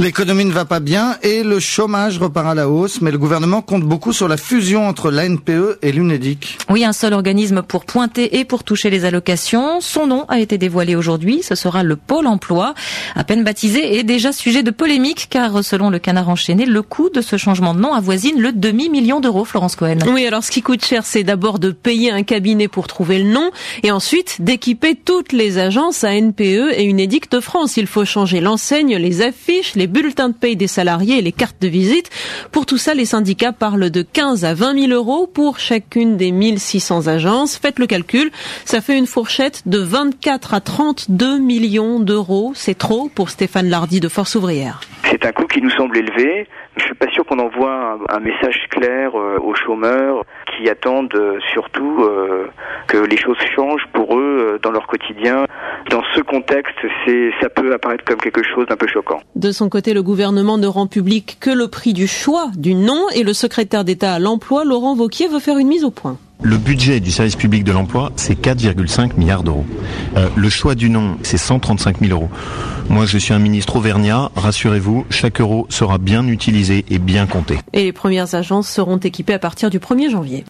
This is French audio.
L'économie ne va pas bien et le chômage repart à la hausse, mais le gouvernement compte beaucoup sur la fusion entre l'ANPE et l'UNEDIC. Oui, un seul organisme pour pointer et pour toucher les allocations. Son nom a été dévoilé aujourd'hui, ce sera le Pôle emploi. À peine baptisé et déjà sujet de polémique, car selon le Canard enchaîné, le coût de ce changement de nom avoisine le demi-million d'euros, Florence Cohen. Oui, alors ce qui coûte cher, c'est d'abord de payer un cabinet pour trouver le nom et ensuite d'équiper toutes les agences ANPE et UNEDIC de France. Il faut changer l'enseigne, les affiches, les bulletins de paye des salariés et les cartes de visite. Pour tout ça, les syndicats parlent de 15 à 20 000 euros pour chacune des 1600 agences. Faites le calcul, ça fait une fourchette de 24 à 32 millions d'euros. C'est trop pour Stéphane Lardy de Force Ouvrière. C'est un coût qui nous semble élevé. Je suis pas sûr qu'on envoie un message clair aux chômeurs qui attendent surtout que les choses changent pour eux dans leur quotidien. Dans ce contexte, ça peut apparaître comme quelque chose d'un peu choquant. De son côté, le gouvernement ne rend public que le prix du choix du nom et le secrétaire d'État à l'emploi, Laurent Wauquiez, veut faire une mise au point. Le budget du service public de l'emploi, c'est 4,5 milliards d'euros. Le choix du nom, c'est 135 000 euros. Moi, je suis un ministre auvergnat. Rassurez-vous, chaque euro sera bien utilisé et bien compté. Et les premières agences seront équipées à partir du 1er janvier.